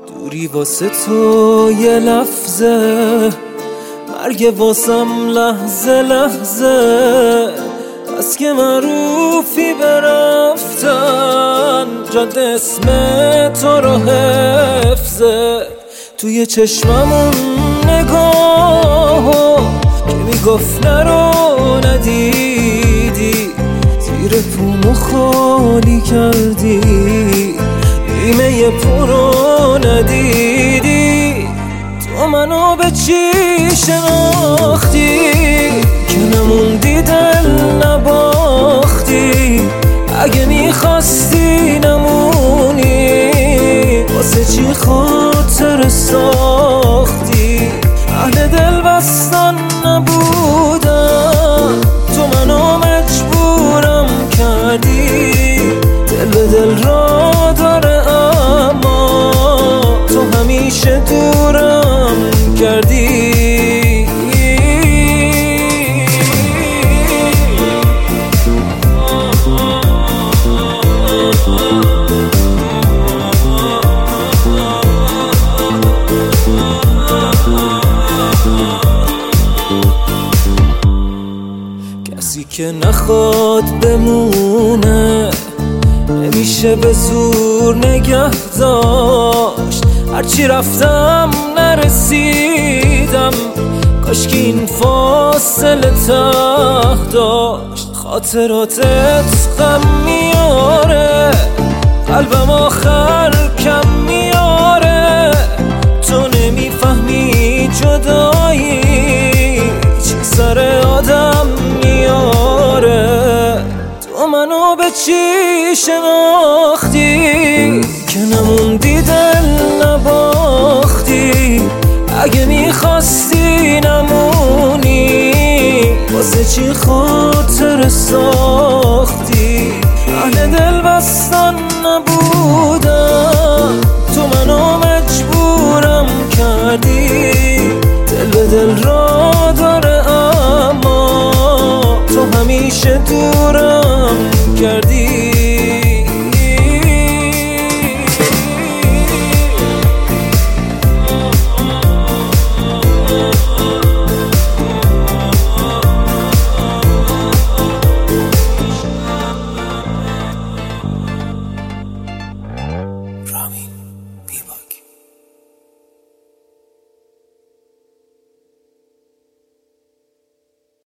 دوری واسه تو یه لحظه، مرگ واسم لحظه لحظه. بس که معروفی برفتن، جد اسم تو رو حفظه. توی چشممون نگاه که میگفت نرو ندیدی، زیر پومو خالی کردی، نیمه پر رو ندیدی. تو منو به چی شناختی که نموندی دل نباختی؟ اگه میخواستی نمونی، واسه چی خاطر ساختی؟ اهل دل بستن نبودم، تو منو مجبورم کردی. دل به دل را داره اما تو همیشه دورم کردی. کسی که نخواد بمونه نمیشه به زور نگه داشت. هرچی رفتم نرسیدم، کاش که این فاصله ته داشت. خاطراتت غم میاره، قلبم آخر کم میاره. تو نمیفهمی جدایی چه سر آدم میاره. تو منو به چی شناختی که نموندی دل نباختی؟ اگه میخواستی نمونی، واسه چی خاطر ساختی؟ اهل دل بستن نبودم، تو منو مجبورم کردی. دل به دل را داره اما تو همیشه دورم کردی.